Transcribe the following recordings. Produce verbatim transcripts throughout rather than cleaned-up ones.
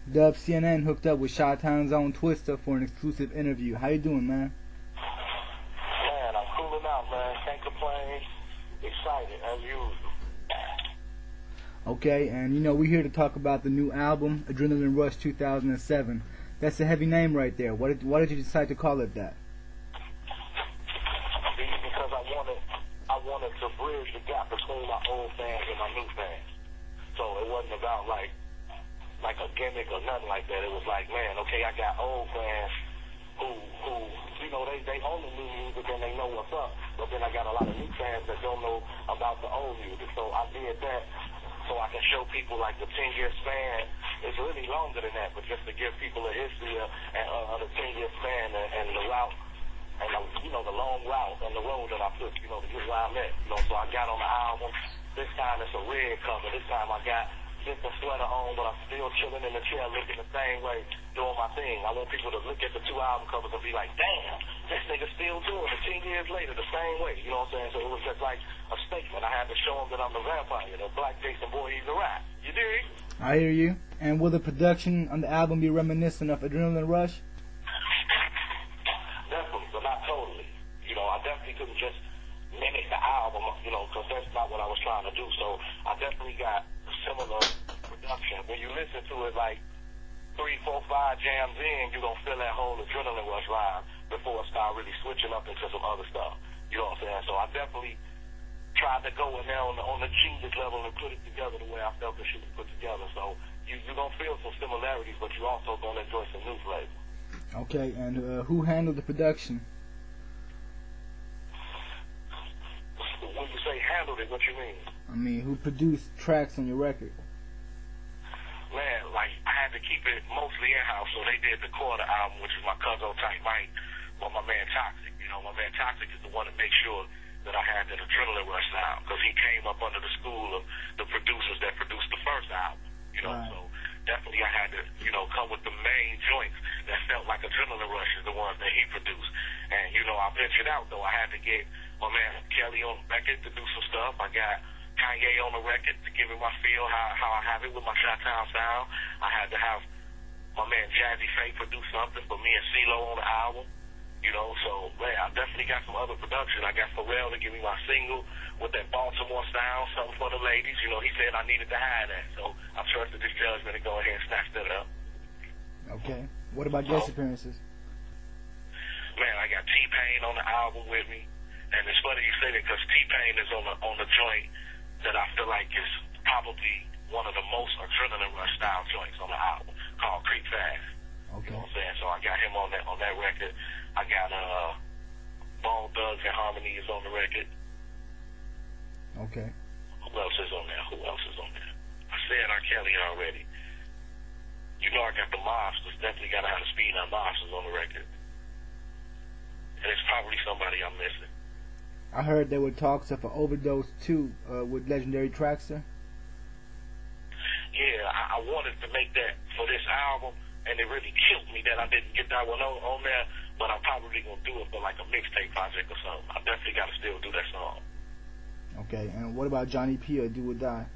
Dub C N N hooked up with Chi-Town's own Twista for an exclusive interview. How you doing, man? Man, I'm cooling out, man. Can't complain. Excited, as usual. Okay, and you know, we're here to talk about the new album, Adrenaline Rush two thousand seven. That's a heavy name right there. Why did, why did you decide to call it that? Because I wanted, I wanted to bridge the gap between my old fans and my new fans. So it wasn't about like, like a gimmick or nothing like that. It was like, man, okay, I got old fans who, who, you know, they, they own the new music and they know what's up. But then I got a lot of new fans that don't know about the old music. So I did that so I can show people like the ten year span. It's really longer than that, but just to give people a history of, uh, of the ten year span and, and the route, and the, you know, the long route and the road that I took, you know, to get where I'm at. You know, so I got on the album. This time it's a red cover. This time I got different sweater on, but I'm still chilling in the chair looking the same way, doing my thing. I want people to look at the two album covers and be like, damn, this nigga still doing it ten years later the same way. You know what I'm saying? So it was just like a statement. I had to show them that I'm the vampire, the black Jason Boy, he's a rap. You dig? I hear you. And will the production on the album be reminiscent of Adrenaline Rush? Definitely, but not totally. You know, I definitely couldn't just mimic the album, you know, because that's not what I was trying to do. So I definitely got similar production. When you listen to it like three, four, five jams in, you're going to feel that whole Adrenaline Rush vibe before it start really switching up into some other stuff. You know what I'm saying? So I definitely tried to go in there on the, on the genius level and put it together the way I felt it should be put together. So you, you're going to feel some similarities, but you're also going to enjoy some new flavor. Okay, and uh, who handled the production? When you say handled it, what you mean? I mean, who produced tracks on your record? Man, like, I had to keep it mostly in-house, so they did the quarter album, which is my cousin Tight Mike, but my man Toxic. You know, my man Toxic is the one that makes sure that I had that Adrenaline Rush sound, because he came up under the school of the producers that produced the first album. You know, right. So definitely I had to, you know, come with the main joints that felt like Adrenaline Rush is the ones that he produced. And, you know, I ventured out, though. I had to get my man Kelly on the record to do some stuff. I got Kanye on the record to give it my feel, how, how I have it with my Chi-Town sound. I had to have my man Jazzy Faye produce something for me and CeeLo on the album. You know, so, man, I definitely got some other production. I got Pharrell to give me my single with that Baltimore sound, something for the ladies. You know, he said I needed to have that. So I trusted this judgment to go ahead and snatch that up. Okay. What about guest so, appearances? Man, I got T-Pain on the album with me. And it's funny you say that because T-Pain is on the, on the joint that I feel like is probably one of the most Adrenaline Rush style joints on the album, called Creep Fast. Okay. You know what I'm saying? So I got him on that on that record. I got uh Bone Thugs and Harmony is on the record. Okay. Who else is on there? Who else is on there? I said R. Kelly already. You know I got the Mobsters. Definitely gotta have the Speed on Mobsters on the record. And it's probably somebody I'm missing. I heard there were talks of an Overdose too uh, with legendary Traxxer. Yeah, I, I wanted to make that for this album, and it really killed me that I didn't get that one on, on there, but I'm probably going to do it for like a mixtape project or something. I definitely got to still do that song. Okay, and what about Johnny P or Do or Die?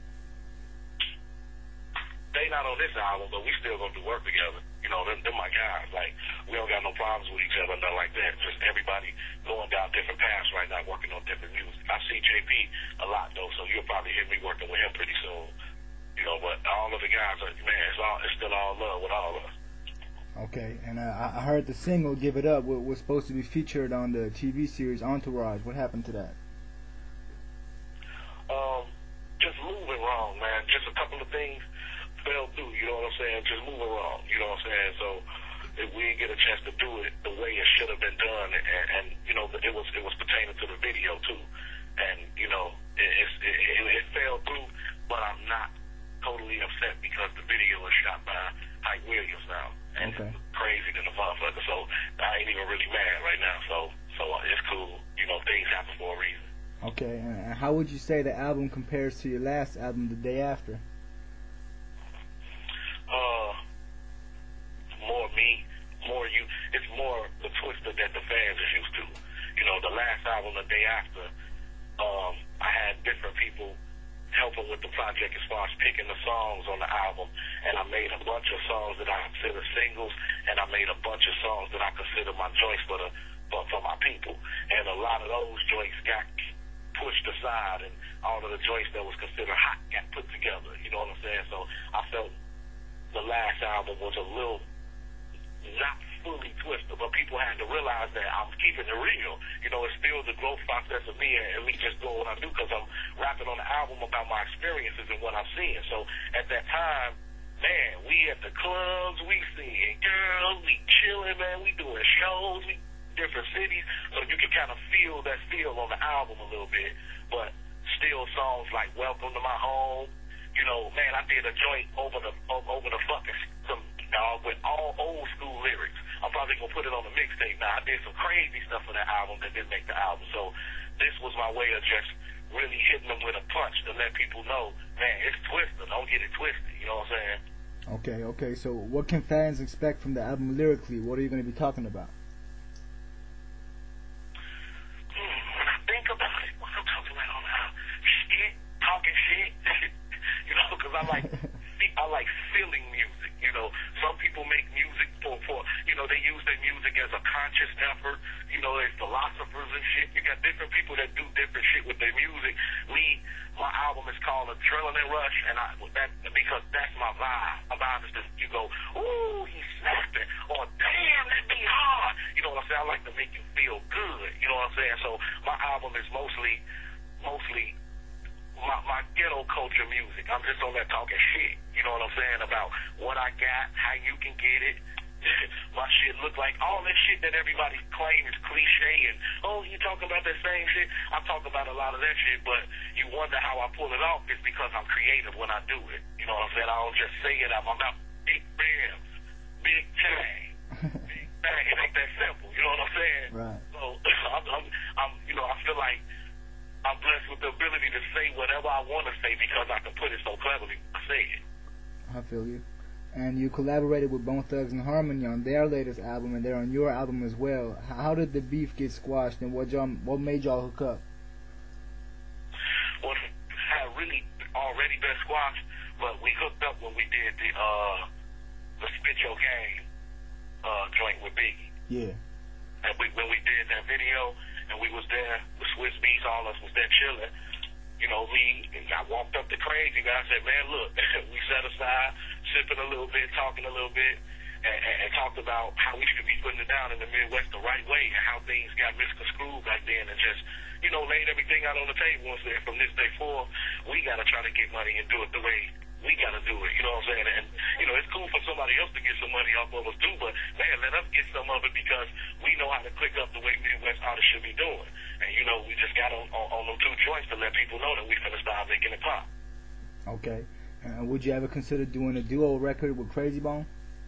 They not on this album, but we still going to do work together. You know, they're, they're my guys. Like, we don't got no problems with each other, nothing like that. Just everybody going down different paths right now, working on different music. I see J P a lot, though, so you'll probably hear me working with him pretty soon. You know, but all of the guys are, man, it's, all, it's still all love with all of us. Okay, and uh, I heard the single "Give It Up" was supposed to be featured on the T V series Entourage. What happened to that? Um, just moving wrong, man. Just a couple of things fell through. You know what I'm saying? Just moving wrong. You know what I'm saying? So if we didn't get a chance to do it the way it should have been done, and, and you know, it was it was pertaining to the video too, and you know, it, it, it, it fell through. But I'm not totally upset because the video was shot by Hype Williams now. And okay. It's crazy than a motherfucker, so I ain't even really mad right now. So, so it's cool. You know, things happen for a reason. Okay, and how would you say the album compares to your last album, The Day After? Uh, more me, more you. It's more the Twista that the fans are used to. You know, the last album, The Day After, um, I had different people helping with the project as far as picking the songs on the album, and I made a bunch of songs that I album was a little not fully twisted, but people had to realize that I'm keeping it real. You know, it's still the growth process of me and me just doing what I do because I'm rapping on the album about my experiences and what I'm seeing. So at that time, man, we at the clubs, we seeing girls, we chilling, man, we doing shows, we different cities, so you can kind of feel that feel on the album a little bit. But still songs like Welcome to My Home, you know, man, I did a joint over the over the fucking some dog with all old school lyrics. I'm probably gonna put it on the mixtape now. I did some crazy stuff for that album that didn't make the album. So this was my way of just really hitting them with a punch to let people know, man, it's twisted. Don't get it twisted. You know what I'm saying? Okay, okay. So what can fans expect from the album lyrically? What are you going to be talking about? Hmm, when I think about it, what I'm talking about on the album, shit, talking shit. You know, because I like I like feeling music. You know, some people make music for, for you know, they use their music as a conscious effort. You know, there's philosophers and shit. You got different people that do different shit with their music. We, my album is called Adrenaline Rush, and I that because that's my vibe. My vibe is just you go, ooh, he's snapping, or damn, that be hard. You know what I'm saying? I like to make you feel good. You know what I'm saying? So my album is mostly, mostly. My, my ghetto culture music. I'm just on that talking shit. You know what I'm saying? About what I got, how you can get it. My shit look like all that shit that everybody claims is cliche and, oh, you talking about that same shit? I talk about a lot of that shit, but you wonder how I pull it off. It's because I'm creative when I do it. You know what I'm saying? I don't just say it. I'm about big bands, big time, big bang. It ain't that simple. You know what I'm saying? Right. So, I'm, I'm, I'm, you know, I feel like I'm blessed with the ability to say whatever I want to say because I can put it so cleverly when I say it. I feel you. And you collaborated with Bone Thugs and Harmony on their latest album, and they're on your album as well. How did the beef get squashed, and what y'all, what made y'all hook up? Well, it had really already been squashed, but we hooked up when we did the uh, the Spit Your Game uh, joint with Biggie. Yeah. And we, when we did that video, and we was there with Swiss Beats, all of us was there chilling. You know, we, and I walked up to Crazy, man. I said, man, look, we sat aside, sipping a little bit, talking a little bit, and, and, and talked about how we should be putting it down in the Midwest the right way and how things got misconstrued back then, and just, you know, laid everything out on the table and said, from this day forward, we got to try to get money and do it the way we got to do it. You know what I'm saying? And, you know, it's cool for somebody else to get some money off of us too, but, man, let us get some of it because we know how to click up the way Midwest artists should be doing. And, you know, we just got on, on, on them two joints to let people know that we finna start making it pop. Okay. Uh, would you ever consider doing a duo record with Crazy Bone?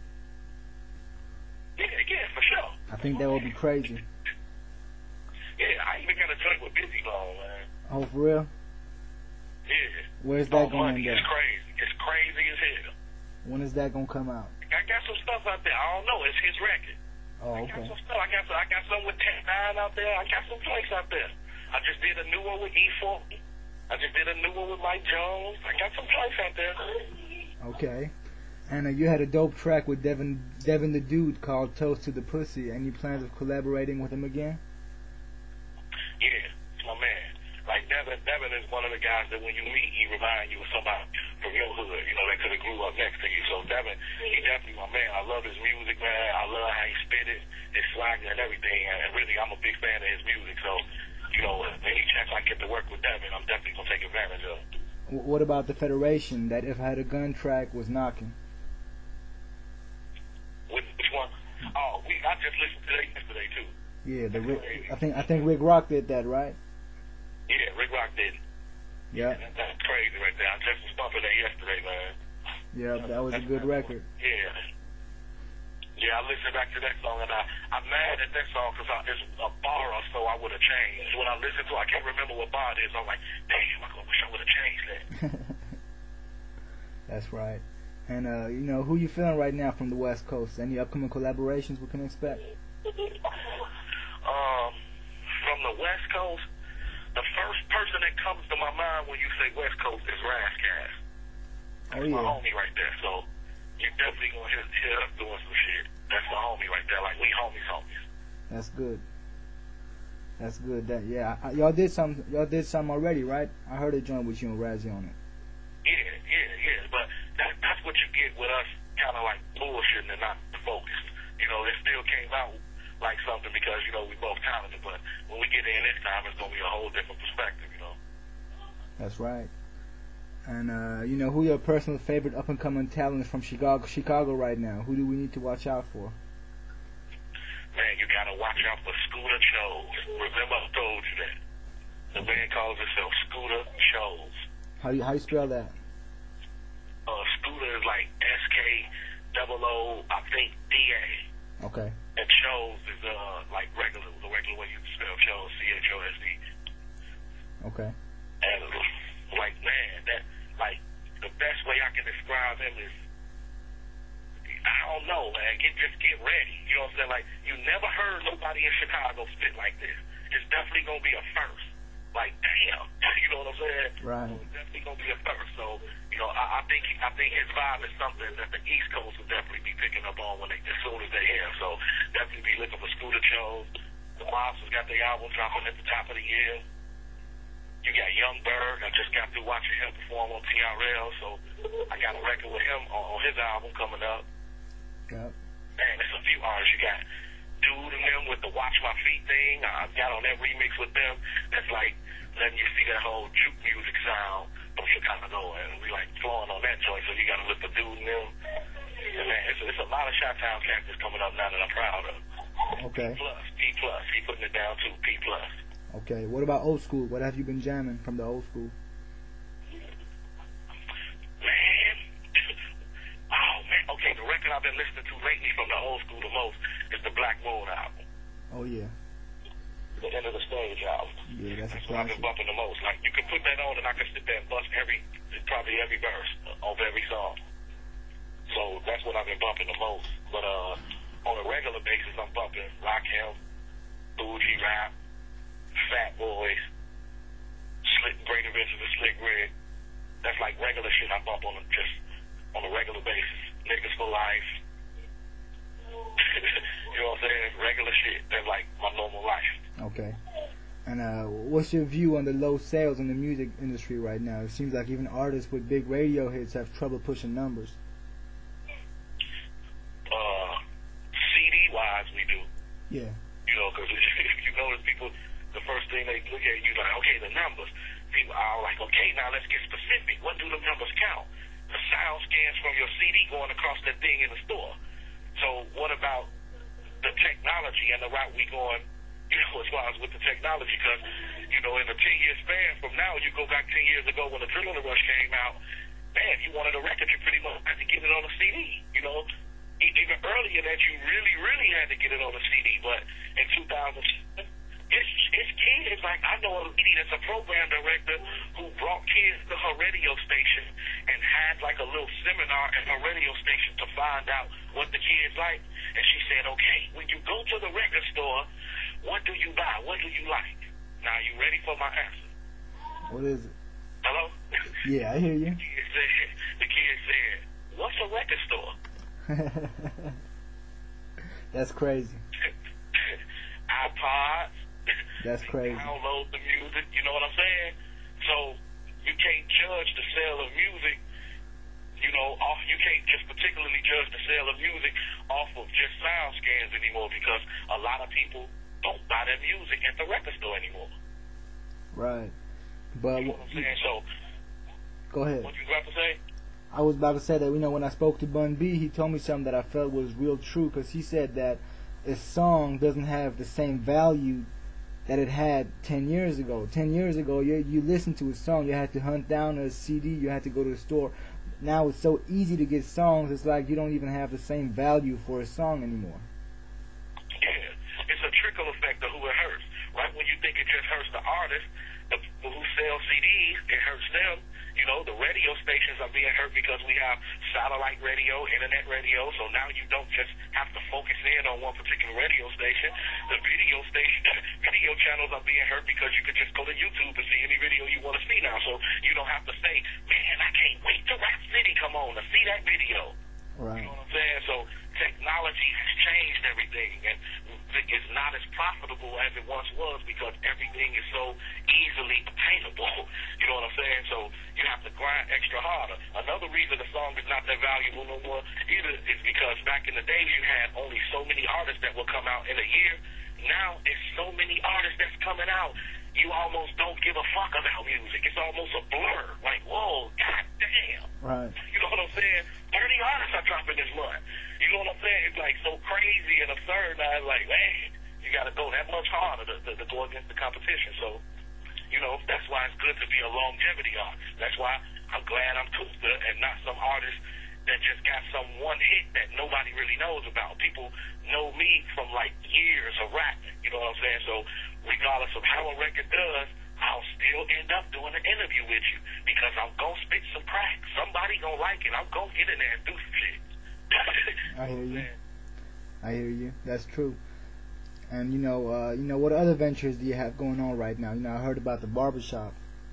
Yeah, yeah, for sure. I think that would be crazy. Yeah, I even got a joint with Busy Bone, man. Oh, for real? Yeah. Where's that oh, going money, to It's crazy. It's crazy as hell. When is that going to come out? I got some stuff out there. I don't know. It's his record. Oh, I okay. got some stuff. I got some, I got some with Tech Nine out there. I got some joints out there. I just did a new one with E four. I just did a new one with Mike Jones. I got some joints out there. Okay. And uh, you had a dope track with Devin Devin the Dude called Toast to the Pussy. Any plans of collaborating with him again? Yeah, it's my man. Like Devin, Devin is one of the guys that when you meet, he reminds you of somebody from your hood. You know, that could have grew up next to you. So Devin, he definitely my man. I love his music, man. I love how he spit it, his swagger and everything. And really, I'm a big fan of his music. So, you know, any chance I get to work with Devin, I'm definitely gonna take advantage of. What about the Federation? That If I Had a Gun track was knocking. Which, which one? Oh, we I just listened to that yesterday too. Yeah, the Rick, I think I think Rick Rock did that, right? Yeah, Rick Rock did it. Yeah. That, that's crazy right there. I just was bumping that yesterday, man. Yeah, that was a good record. Yeah. Yeah, I listened back to that song, and I, I'm mad at that song because it's a bar or so I would have changed. When I listen to it, I can't remember what bar it is. I'm like, damn, I wish I would have changed that. That's right. And, uh, you know, who you feeling right now from the West Coast? Any upcoming collaborations we can expect? um, from the West Coast, the first person that comes to my mind when you say West Coast is Razzcast. That's Oh, yeah. my homie right there. So you're definitely going to hit, hit us doing some shit. That's my homie right there. Like, we homies, homies. That's good. That's good. That yeah, I, y'all did some. Y'all did some already, right? I heard a joint with you and Razzie on it. Yeah, yeah, yeah. But that, that's what you get with us kind of of like bullshitting and not focused. You know, it still came out like something because, you know, we both talented, but when we get in this time, it's going to be a whole different perspective, you know. That's right. And, uh, you know, who your personal favorite up-and-coming talents from Chicago, Chicago right now? Who do we need to watch out for? Man, you got to watch out for Scooter Chose. Remember I told you that. The band calls itself Scooter Chose. How do you, how do you spell that? Uh, Scooter is like S K O O, I think, D A. Okay. And Chose is uh like regular, the regular way you spell Chose, C H O S E. Okay. And like, man, that, like, the best way I can describe him is, I don't know, man, get, just get ready. You know what I'm saying? Like, you never heard nobody in Chicago spit like this. It's definitely going to be a first. Like, damn. You know what I'm saying? Right. So it's definitely going to be a first. So, you know, I, I think I think his vibe is something that the East Coast will definitely be picking up on when they, as soon as they hear him. So, definitely be looking for Scooter Chose. The Monsters got their album dropping at the top of the year. You got Young Berg. I just got through watching him perform on T R L, so I got a record with him on, on his album coming up. Yep. Man, there's a few artists. You got Dude and them with the Watch My Feet thing. I got on that remix with them. That's like letting you see that whole juke music sound from Chicago, and we like flowing on that joint, so you got to look for Dude and them. And man, it's, it's a lot of Chi-Town characters coming up now that I'm proud of. Okay. P plus, P plus. He putting it down to P plus. Okay, what about old school? What have you been jamming from the old school? Man, oh man, okay, the record I've been listening to lately from the old school the most is the Black Moon album. Oh yeah. The End of the Stage album. Yeah, that's a That's what I've been classic. bumping the most. Like, you can put that on and I can sit there and bust every, probably every verse of every song. So that's what I've been bumping the most. But uh, on a regular basis, I'm bumping Rakim, Bougie Rap, Fat Boys, Slick Great Adventures of Slick Rick. That's like regular shit I bump on a, just on a regular basis. Niggas for Life. You know what I'm saying? Regular shit. That's like my normal life. Okay. And uh, what's your view on the low sales in the music industry right now? It seems like even artists with big radio hits have trouble pushing numbers. Uh, C D wise, we do. Yeah. You know, because if you notice people, the first thing they look at you like, okay, the numbers. People are like, okay, now let's get specific. What do the numbers count? The sound scans from your C D going across that thing in the store. So what about the technology and the route we going, you know, as far as with the technology? Because, you know, in a ten-year span from now, you go back ten years ago when the Adrenaline Rush came out, man, you wanted a record, you pretty much had to get it on a C D, you know. Even earlier that you really, really had to get it on a C D, but in two thousand seven, it's, it's kids. Like, I know a lady that's a program director who brought kids to her radio station and had like a little seminar at her radio station to find out what the kids like. And she said, okay, when you go to the record store, what do you buy? What do you like? Now, you ready for my answer? What is it? Hello? Yeah, I hear you. The kid said, the kid said, what's a record store? That's crazy. iPods. That's crazy. Download the music. You know what I'm saying? So you can't judge the sale of music. You know, off. You can't just particularly judge the sale of music off of just sound scans anymore, because a lot of people don't buy their music at the record store anymore. Right. But You know what I'm saying? So go ahead. what you got to say? I was about to say that, you know, when I spoke to Bun B, he told me something that I felt was real true, because he said that a song doesn't have the same value that it had ten years ago. ten years ago, you you listened to a song, you had to hunt down a C D, you had to go to the store. Now it's so easy to get songs, it's like you don't even have the same value for a song anymore. Yeah, it's a trickle effect of who it hurts. Right when you think it just hurts the artist, the people who sell C Ds, it hurts them. You know, the radio stations are being hurt because we have satellite radio, internet radio, so now you don't just have to focus in on one particular radio station. The video station, video channels are being hurt because you could just go to YouTube and see any video you want to see now. So you don't have to say, man, I can't wait till Rap City come on to see that video. Right. You know what I'm saying? So technology has changed everything, and it's not as profitable as it once was because everything is so easily attainable. You know what I'm saying? So you have to grind extra harder. Another reason the song is not that valuable no more either is Fusion had only so many artists that will come out in a year. Now it's so many artists that's coming out. You almost don't give a fuck about music. It's almost a blur. Like, whoa, goddamn. Right. You know what I'm saying? thirty artists are dropping this month. You know what I'm saying? It's like so crazy and absurd. Now it's like, man, you got to go that much harder to, to, to go against the competition. So, you know, that's why it's good to be a longevity artist. That's why I'm glad I'm Twista and not some artist that just got some one hit that nobody really knows about. People know me from like years of rapping. You know what I'm saying? So regardless of how a record does, I'll still end up doing an interview with you because I'm going to spit some crack. Somebody going to like it. I'm going to get in there and do some shit. I hear you. I hear you. That's true. And you know, uh, you know, what other ventures do you have going on right now? You know, I heard about the barbershop.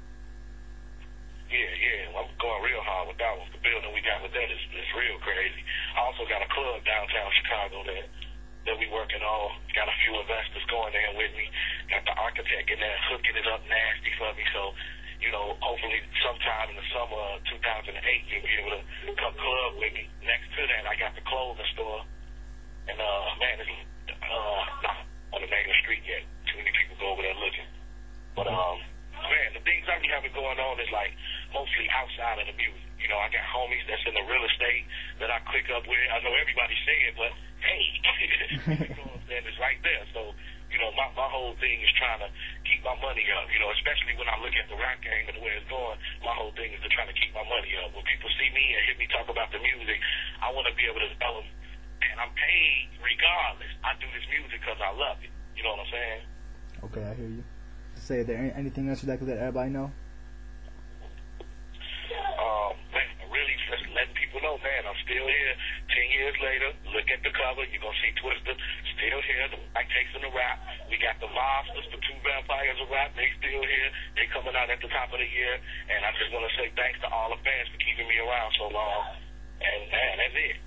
Yeah, yeah, I'm going real hard with that one. The building we got with that is, is real crazy. I also got a club downtown Chicago that that we working on. Got a few investors going there with me. Got the architect in there hooking it up nasty for me. So, you know, hopefully sometime in the summer of two thousand eight you'll be able to come club with me. Next to that, I got the clothing store. And, uh, man, it's uh, not on the main street yet. Too many people go over there looking. But, um, man, the things I be having going on is like mostly outside of the music. You know, I got homies that's in the real estate that I click up with. I know everybody say it, but hey, you know what I'm saying? It's right there. So, you know, my, my whole thing is trying to keep my money up. You know, especially when I look at the rap game and the way it's going, my whole thing is to try to keep my money up. When people see me and hear me talk about the music, I want to be able to tell them, man, I'm paid regardless. I do this music because I love it. You know what I'm saying? Okay, I hear you. Say, is there anything else you'd like to let everybody know? Um, man, really just letting people know, man, I'm still here. Ten years later, look at the cover. You're going to see Twista still here. The Mike takes in the rap. We got the Monsters, the two vampires of rap. They still here. They coming out at the top of the year. And I just want to say thanks to all the fans for keeping me around so long. And, man, that's it.